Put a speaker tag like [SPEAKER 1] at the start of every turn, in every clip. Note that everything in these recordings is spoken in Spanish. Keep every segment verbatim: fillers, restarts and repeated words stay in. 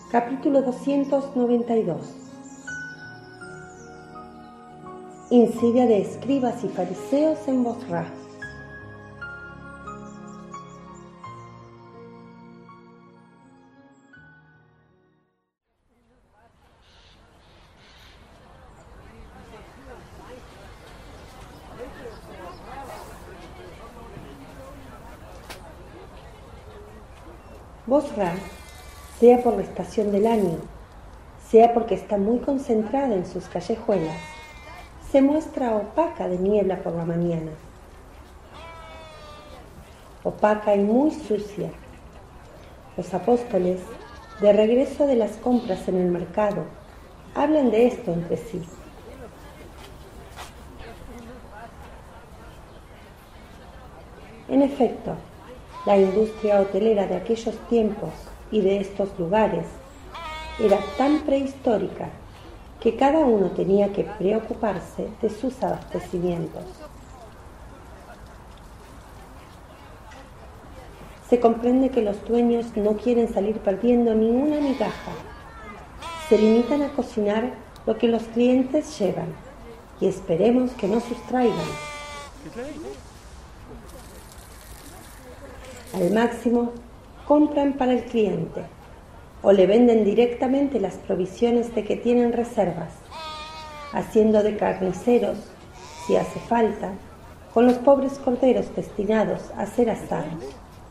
[SPEAKER 1] Capítulo doscientos noventa y dos. Insidia de escribas y fariseos en Bosra. Bosra, sea por la estación del año, sea porque está muy concentrada en sus callejuelas, se muestra opaca de niebla por la mañana. Opaca y muy sucia. Los apóstoles, de regreso de las compras en el mercado, hablan de esto entre sí. En efecto, la industria hotelera de aquellos tiempos y de estos lugares era tan prehistórica que cada uno tenía que preocuparse de sus abastecimientos. Se comprende que los dueños no quieren salir perdiendo ni una migaja. Se limitan a cocinar lo que los clientes llevan y esperemos que no sustraigan. Al máximo, compran para el cliente o le venden directamente las provisiones de que tienen reservas, haciendo de carniceros, si hace falta, con los pobres corderos destinados a ser asados.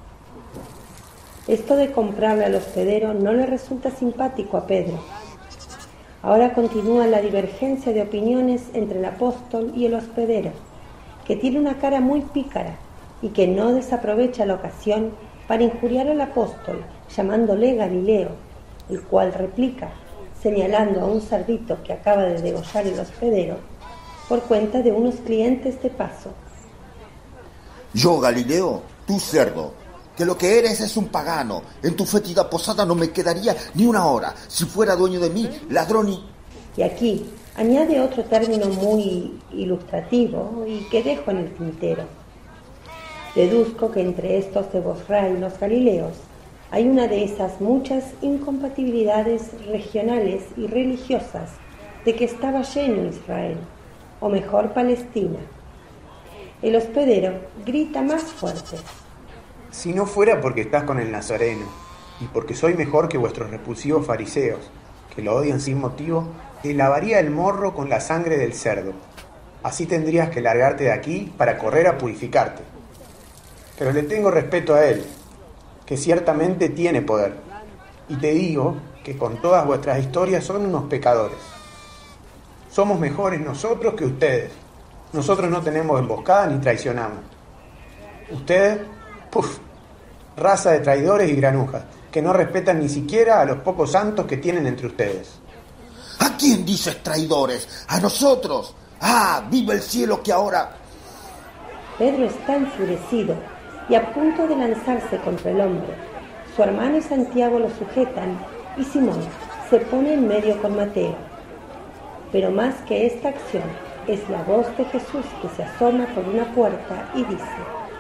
[SPEAKER 1] Esto de comprarle al hospedero no le resulta simpático a Pedro. Ahora continúa la divergencia de opiniones entre el apóstol y el hospedero, que tiene una cara muy pícara y que no desaprovecha la ocasión para injuriar al apóstol, llamándole Galileo, el cual replica, señalando a un cerdito que acaba de degollar el hospedero, por cuenta de unos clientes de paso.
[SPEAKER 2] Yo, Galileo, tú cerdo, que lo que eres es un pagano. En tu fétida posada no me quedaría ni una hora, si fuera dueño de mí, ladrón y...
[SPEAKER 1] Y aquí añade otro término muy ilustrativo y que dejo en el tintero. Deduzco que entre estos de Bosra y los Galileos hay una de esas muchas incompatibilidades regionales y religiosas de que estaba lleno Israel, o mejor Palestina. El hospedero grita más fuerte.
[SPEAKER 3] Si no fuera porque estás con el Nazareno, y porque soy mejor que vuestros repulsivos fariseos, que lo odian sin motivo, te lavaría el morro con la sangre del cerdo. Así tendrías que largarte de aquí para correr a purificarte. Pero le tengo respeto a él, que ciertamente tiene poder. Y te digo que con todas vuestras historias son unos pecadores. Somos mejores nosotros que ustedes. Nosotros no tenemos emboscada ni traicionamos. Ustedes, puf, raza de traidores y granujas, que no respetan ni siquiera a los pocos santos que tienen entre ustedes.
[SPEAKER 2] ¿A quién dices traidores? ¡A nosotros! ¡Ah, viva el cielo que ahora...!
[SPEAKER 1] Pedro está enfurecido y a punto de lanzarse contra el hombre. Su hermano y Santiago lo sujetan y Simón se pone en medio con Mateo. Pero más que esta acción es la voz de Jesús que se asoma por una puerta y dice: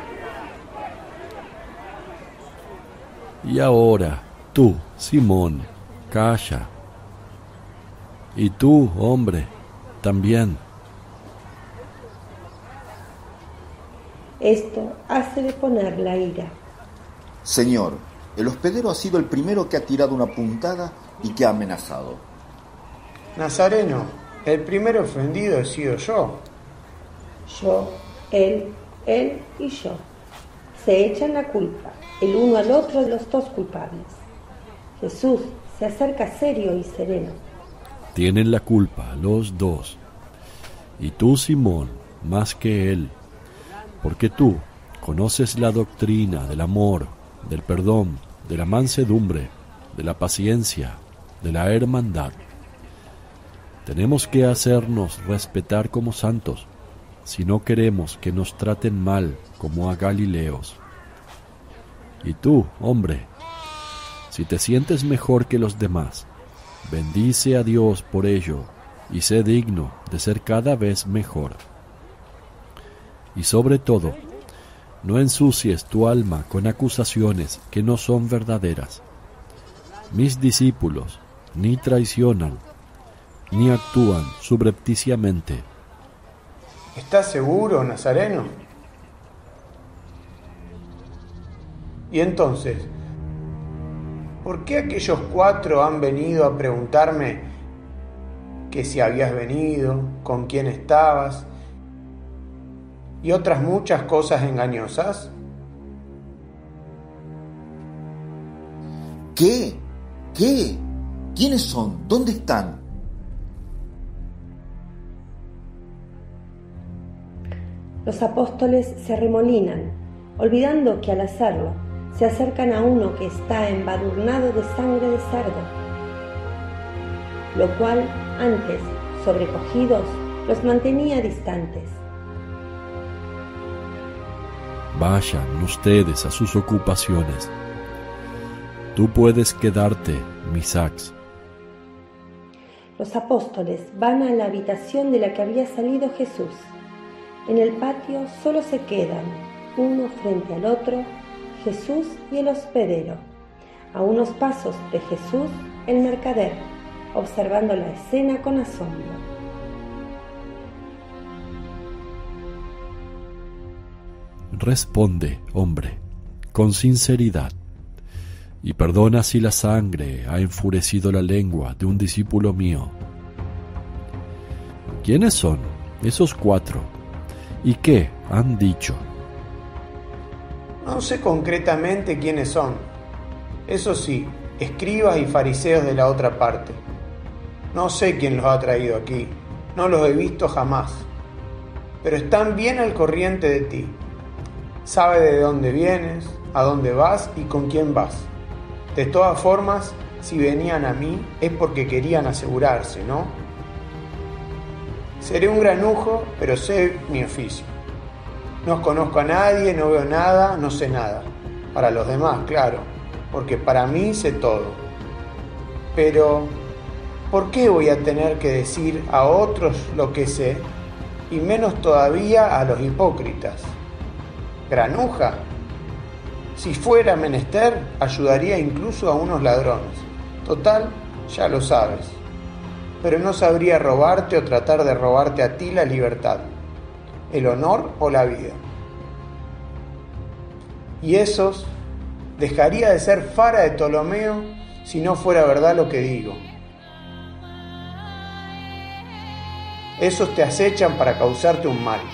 [SPEAKER 4] Y ahora, tú, Simón, calla. Y tú, hombre, también.
[SPEAKER 1] Esto hace deponer la ira.
[SPEAKER 2] Señor, el hospedero ha sido el primero que ha tirado una puntada y que ha amenazado.
[SPEAKER 3] Nazareno, el primer ofendido he sido yo.
[SPEAKER 1] Yo, él, él y yo. Se echan la culpa, el uno al otro de los dos culpables. Jesús se acerca serio y sereno.
[SPEAKER 4] Tienen la culpa los dos. Y tú, Simón, más que él. Porque tú conoces la doctrina del amor, del perdón, de la mansedumbre, de la paciencia, de la hermandad. Tenemos que hacernos respetar como santos, si no queremos que nos traten mal como a Galileos. Y tú, hombre, si te sientes mejor que los demás, bendice a Dios por ello y sé digno de ser cada vez mejor. Y sobre todo, no ensucies tu alma con acusaciones que no son verdaderas. mis discípulos ni traicionan, ni actúan subrepticiamente.
[SPEAKER 3] ¿Estás seguro, Nazareno? Y entonces, ¿por qué aquellos cuatro han venido a preguntarme que si habías venido, con quién estabas y otras muchas cosas engañosas?
[SPEAKER 2] ¿Qué? ¿Qué? ¿Quiénes son? ¿Dónde están?
[SPEAKER 1] Los apóstoles se arremolinan, olvidando que al hacerlo se acercan a uno que está embadurnado de sangre de cerdo, lo cual antes, sobrecogidos, los mantenía distantes.
[SPEAKER 4] Vayan ustedes a sus ocupaciones. Tú puedes quedarte, Misax.
[SPEAKER 1] Los apóstoles van a la habitación de la que había salido Jesús. En el patio solo se quedan, uno frente al otro, Jesús y el hospedero. A unos pasos de Jesús, el mercader, observando la escena con asombro.
[SPEAKER 4] Responde, hombre, con sinceridad, y perdona si la sangre ha enfurecido la lengua de un discípulo mío. ¿Quiénes son esos cuatro? ¿Y qué han dicho?
[SPEAKER 3] No sé concretamente quiénes son. Eso sí, escribas y fariseos de la otra parte. No sé quién los ha traído aquí. No los he visto jamás. Pero están bien al corriente de ti. Sabe de dónde vienes, a dónde vas y con quién vas. De todas formas, si venían a mí es porque querían asegurarse, ¿no? Seré un granujo, pero sé mi oficio. No conozco a nadie, no veo nada, no sé nada. Para los demás, claro, porque para mí sé todo. Pero, ¿por qué voy a tener que decir a otros lo que sé, y menos todavía a los hipócritas? ¿Granuja? Si fuera menester, ayudaría incluso a unos ladrones. Total, ya lo sabes. Pero no sabría robarte o tratar de robarte a ti la libertad, el honor o la vida. Y esos dejaría de ser Fara de Ptolomeo si no fuera verdad lo que digo. Esos te acechan para causarte un mal.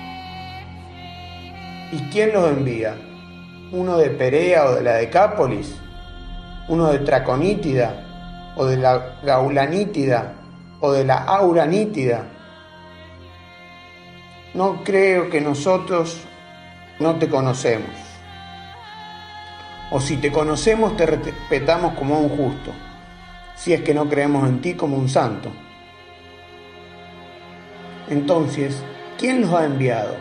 [SPEAKER 3] ¿Y quién los envía? ¿Uno de Perea o de la Decápolis? ¿Uno de Traconítida? ¿O de la Gaulanítida? ¿O de la Auranítida? No creo que nosotros no te conocemos. O si te conocemos, te respetamos como un justo, si es que no creemos en ti como un santo. Entonces, ¿quién los ha enviado?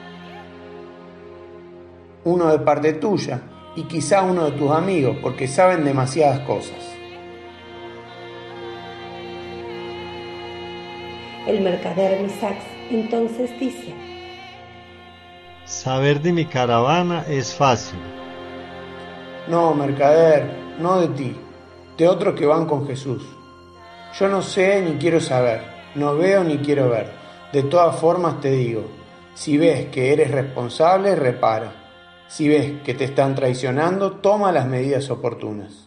[SPEAKER 3] Uno de parte tuya y quizá uno de tus amigos, porque saben demasiadas cosas.
[SPEAKER 1] El mercader Misax entonces dice:
[SPEAKER 5] saber de mi caravana es fácil.
[SPEAKER 3] No, mercader, no de ti, de otros que van con Jesús. Yo no sé ni quiero saber, no veo ni quiero ver. De todas formas te digo, si ves que eres responsable, repara. Si ves que te están traicionando, toma las medidas oportunas.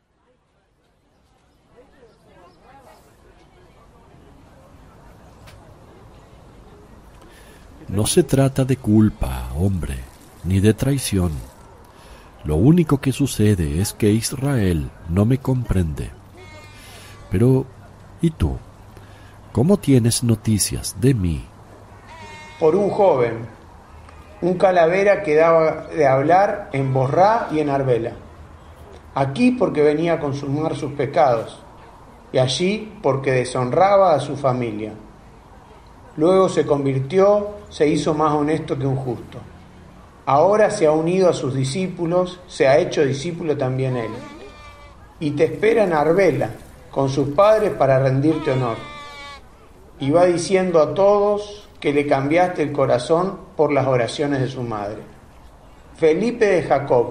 [SPEAKER 4] No se trata de culpa, hombre, ni de traición. Lo único que sucede es que Israel no me comprende. Pero, ¿y tú? ¿Cómo tienes noticias de mí?
[SPEAKER 3] Por un joven, un calavera que daba de hablar en Borrá y en Arbela. Aquí porque venía a consumar sus pecados, y allí porque deshonraba a su familia. Luego se convirtió, se hizo más honesto que un justo. Ahora se ha unido a sus discípulos, se ha hecho discípulo también él. Y te espera en Arbela, con sus padres para rendirte honor. Y va diciendo a todos que le cambiaste el corazón por las oraciones de su madre. Felipe de Jacob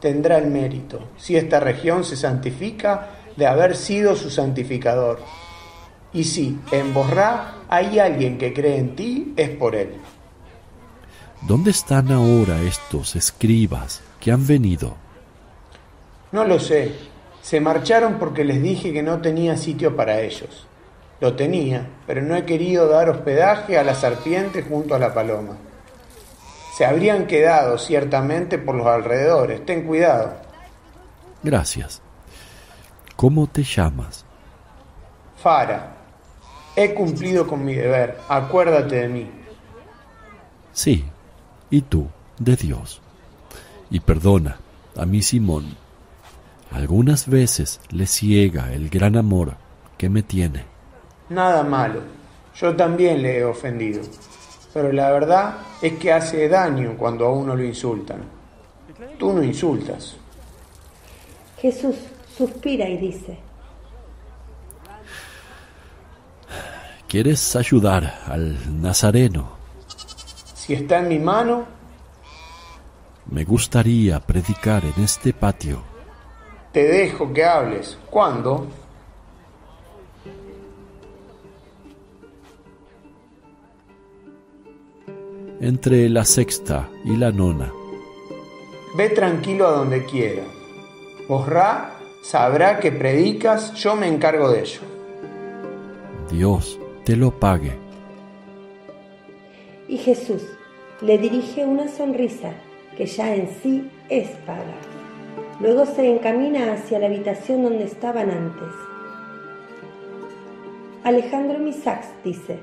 [SPEAKER 3] tendrá el mérito, si esta región se santifica, de haber sido su santificador. Y si en Bosra hay alguien que cree en ti, es por él.
[SPEAKER 4] ¿Dónde están ahora estos escribas que han venido?
[SPEAKER 3] No lo sé. Se marcharon porque les dije que no tenía sitio para ellos. Lo tenía, pero no he querido dar hospedaje a la serpiente junto a la paloma. Se habrían quedado ciertamente por los alrededores. Ten cuidado.
[SPEAKER 4] Gracias. ¿Cómo te llamas?
[SPEAKER 3] Fara. He cumplido con mi deber. Acuérdate de mí.
[SPEAKER 4] Sí, y tú, de Dios. Y perdona a mi Simón. Algunas veces le ciega el gran amor que me tiene.
[SPEAKER 3] Nada malo. Yo también le he ofendido. Pero la verdad es que hace daño cuando a uno lo insultan. Tú no insultas.
[SPEAKER 1] Jesús suspira y dice:
[SPEAKER 4] ¿Quieres ayudar al Nazareno?
[SPEAKER 3] Si está en mi mano.
[SPEAKER 4] Me gustaría predicar en este patio.
[SPEAKER 3] Te dejo que hables. ¿Cuándo?
[SPEAKER 4] Entre la sexta y la nona.
[SPEAKER 3] Ve tranquilo a donde quiera. Bosra sabrá que predicas, yo me encargo de ello.
[SPEAKER 4] Dios te lo pague.
[SPEAKER 1] Y Jesús le dirige una sonrisa que ya en sí es paga. Luego se encamina hacia la habitación donde estaban antes. Alejandro Misax dice: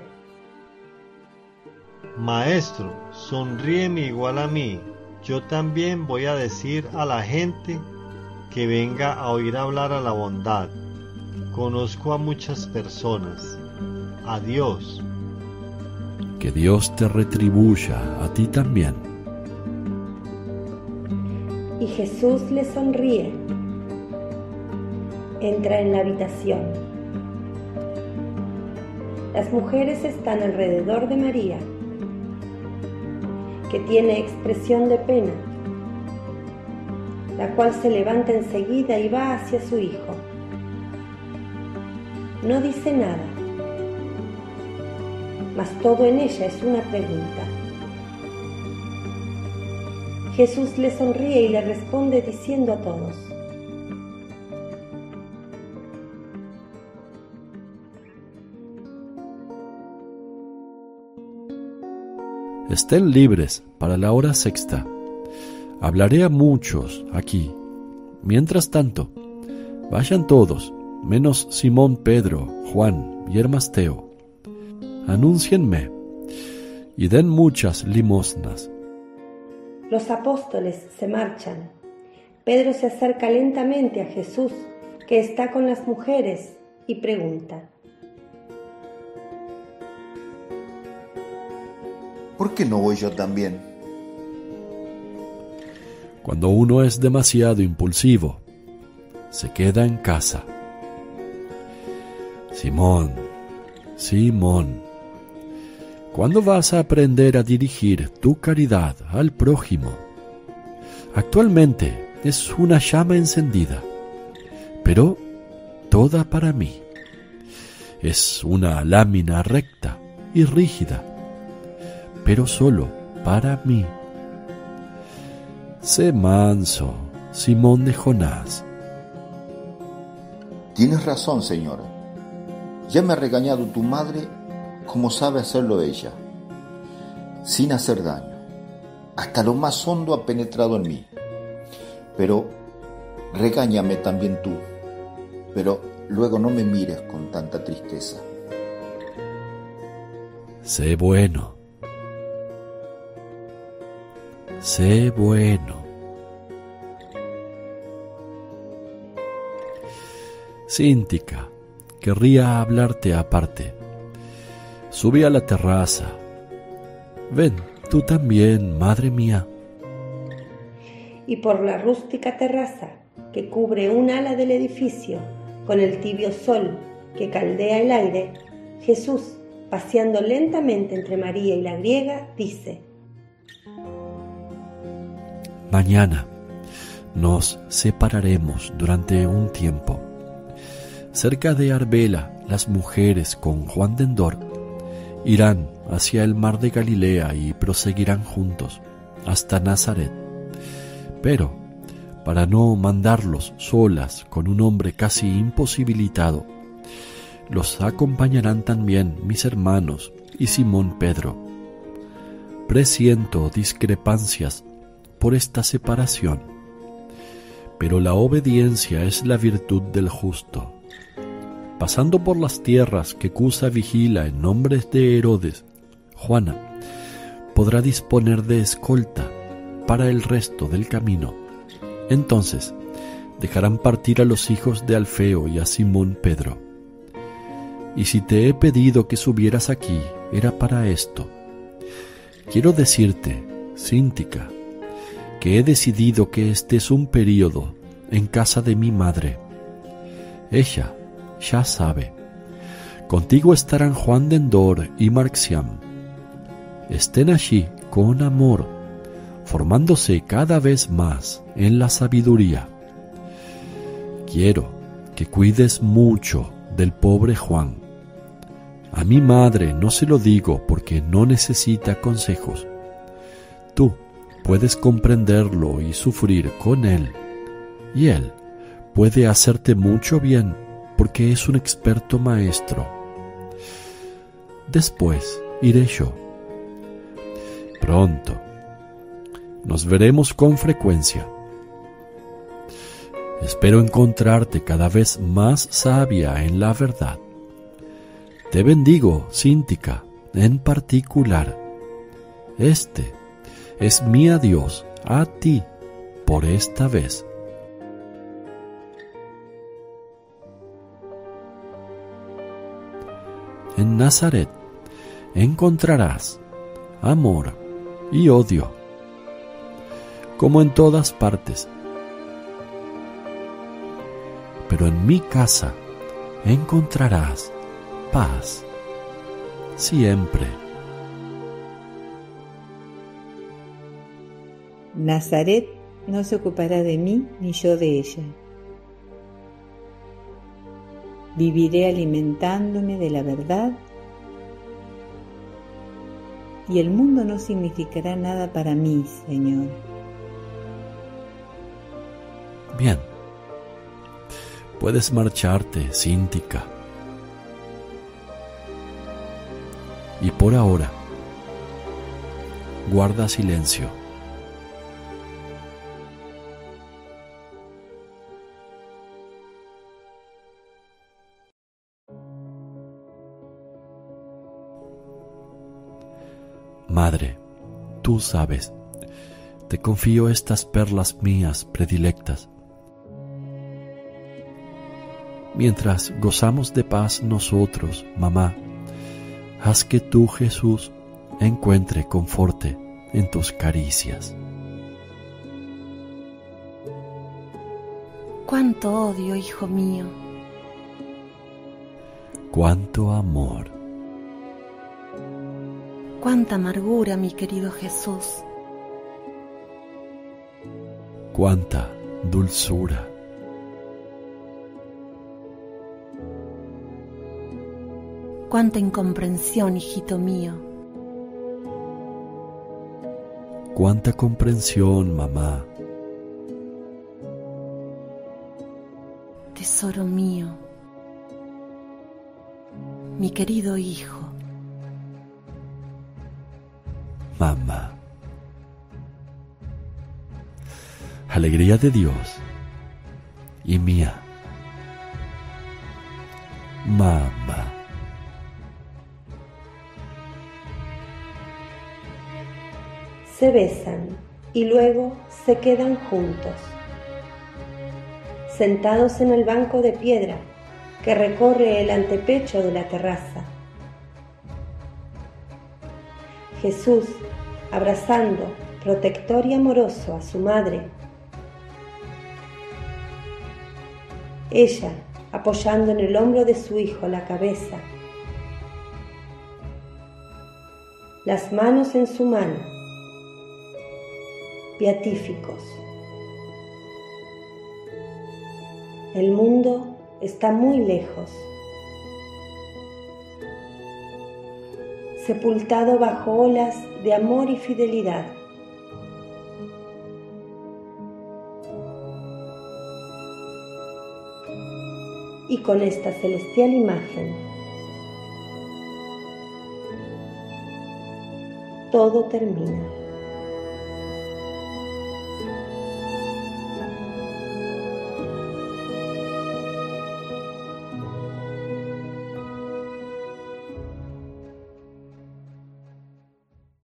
[SPEAKER 5] Maestro, sonríeme igual a mí. Yo también voy a decir a la gente que venga a oír hablar a la bondad. Conozco a muchas personas. Adiós.
[SPEAKER 4] Que Dios te retribuya a ti también.
[SPEAKER 1] Y Jesús le sonríe. Entra en la habitación. Las mujeres están alrededor de María, que tiene expresión de pena, la cual se levanta enseguida y va hacia su hijo. No dice nada, mas todo en ella es una pregunta. Jesús le sonríe y le responde diciendo a todos:
[SPEAKER 4] Estén libres para la hora sexta. Hablaré a muchos aquí. Mientras tanto, vayan todos, menos Simón Pedro, Juan y Hermasteo. Anúncienme y den muchas limosnas.
[SPEAKER 1] Los apóstoles se marchan. Pedro se acerca lentamente a Jesús, que está con las mujeres, y pregunta:
[SPEAKER 2] ¿por qué no voy yo también?
[SPEAKER 4] Cuando uno es demasiado impulsivo, se queda en casa. Simón, Simón, ¿cuándo vas a aprender a dirigir tu caridad al prójimo? Actualmente es una llama encendida, pero toda para mí. Es una lámina recta y rígida, pero solo para mí. Sé manso, Simón de Jonás.
[SPEAKER 2] Tienes razón, Señor. Ya me ha regañado tu madre como sabe hacerlo ella, sin hacer daño. Hasta lo más hondo ha penetrado en mí. Pero regáñame también tú, pero luego no me mires con tanta tristeza.
[SPEAKER 4] Sé bueno. Sé bueno. Cíntica, querría hablarte aparte. Sube a la terraza. Ven, tú también, madre mía.
[SPEAKER 1] Y por la rústica terraza que cubre un ala del edificio, con el tibio sol que caldea el aire, Jesús, paseando lentamente entre María y la griega, dice:
[SPEAKER 4] Mañana nos separaremos durante un tiempo. Cerca de Arbela, las mujeres con Juan de Endor irán hacia el mar de Galilea y proseguirán juntos hasta Nazaret. Pero, para no mandarlos solas con un hombre casi imposibilitado, los acompañarán también mis hermanos y Simón Pedro. Presiento discrepancias por esta separación, pero la obediencia es la virtud del justo. Pasando por las tierras que Cusa vigila en nombre de Herodes, Juana podrá disponer de escolta para el resto del camino. Entonces dejarán partir a los hijos de Alfeo y a Simón Pedro. Y si te he pedido que subieras aquí, era para esto. Quiero decirte, Cíntica, que he decidido que estés un período en casa de mi madre. Ella ya sabe. Contigo estarán Juan de Endor y Marciam. Estén allí con amor, formándose cada vez más en la sabiduría. Quiero que cuides mucho del pobre Juan. A mi madre no se lo digo porque no necesita consejos. Tú puedes comprenderlo y sufrir con él, y él puede hacerte mucho bien porque es un experto maestro. Después iré yo. Pronto nos veremos con frecuencia. Espero encontrarte cada vez más sabia en la verdad. Te bendigo, Cíntica, en particular. Este es mi adiós a ti por esta vez. En Nazaret encontrarás amor y odio, como en todas partes. Pero en mi casa encontrarás paz, siempre.
[SPEAKER 6] Nazaret no se ocupará de mí ni yo de ella. Viviré alimentándome de la verdad y el mundo no significará nada para mí, Señor.
[SPEAKER 4] Bien, puedes marcharte, Cíntica. Y por ahora, guarda silencio. Madre, tú sabes, te confío estas perlas mías predilectas. Mientras gozamos de paz nosotros, mamá, haz que tú, Jesús, encuentre conforte en tus caricias.
[SPEAKER 7] Cuánto odio, hijo mío.
[SPEAKER 4] Cuánto amor.
[SPEAKER 7] Cuánta amargura, mi querido Jesús.
[SPEAKER 4] Cuánta dulzura.
[SPEAKER 7] Cuánta incomprensión, hijito mío.
[SPEAKER 4] Cuánta comprensión, mamá.
[SPEAKER 7] Tesoro mío, mi querido hijo.
[SPEAKER 4] Mamá. Alegría de Dios y mía. Mamá.
[SPEAKER 1] Se besan y luego se quedan juntos, sentados en el banco de piedra que recorre el antepecho de la terraza. Jesús abrazando, protector y amoroso, a su madre. Ella apoyando en el hombro de su hijo la cabeza. Las manos en su mano. Beatíficos. El mundo está muy lejos, sepultado bajo olas de amor y fidelidad. Y con esta celestial imagen, todo termina.